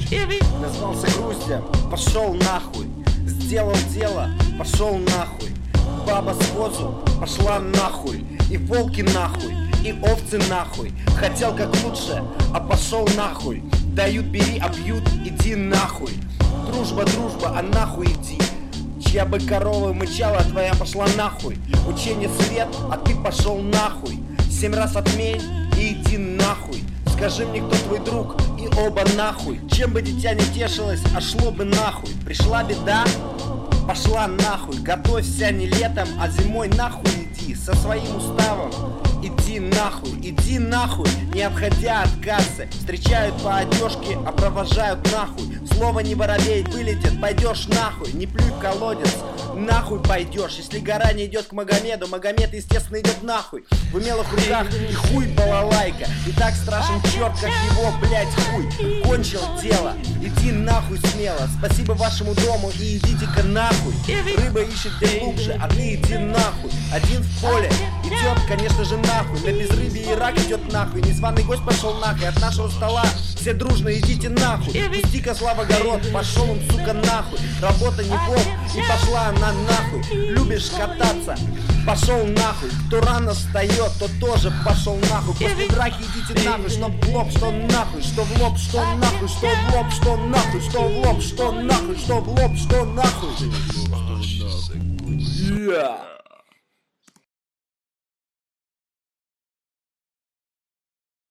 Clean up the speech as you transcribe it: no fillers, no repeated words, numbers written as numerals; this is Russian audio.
Назвался груздем, пошел нахуй. Сделал дело, пошел нахуй. Баба с возу пошла нахуй. И волки нахуй, и овцы нахуй. Хотел как лучше, а пошел нахуй. Дают, бери, а бьют, иди нахуй. Дружба, дружба, а нахуй иди. Чья бы корова мычала, твоя пошла нахуй. Учение свет, а ты пошел нахуй. 7 раз отмей и иди нахуй. Скажи мне, кто твой друг, и оба нахуй. Чем бы дитя не тешилось, а шло бы нахуй. Пришла беда, пошла нахуй. Готовься не летом, а зимой нахуй иди. Со своим уставом иди нахуй, не отходя от кассы. Встречают по одежке, а провожают нахуй. Слово не воробей, вылетит, пойдешь нахуй. Не плюй в колодец, нахуй пойдешь. Если гора не идет к Магомеду, Магомед, естественно, идет нахуй. В умелых руках и хуй балалайка. И так страшен черт, как его, блять, хуй. Кончил дело, иди нахуй смело. Спасибо вашему дому и идите-ка нахуй. Рыба ищет где глубже, а ты иди нахуй. Один в поле идет, конечно же, нахуй. На безрыбье и рак идет нахуй. Незваный гость пошел нахуй. От нашего стола все дружно идите нахуй. Пусти козла в огород, пошел он, сука, нахуй. Работа не бог, и пошла она нахуй. Любишь кататься, пошел нахуй. Кто рано встает, тот тоже пошел нахуй. После драки идите нахуй, что в лоб, что нахуй. Что в лоб, что нахуй, что в лоб, что нахуй. Что в лоб, что нахуй, что в лоб, что нахуй. Yeah.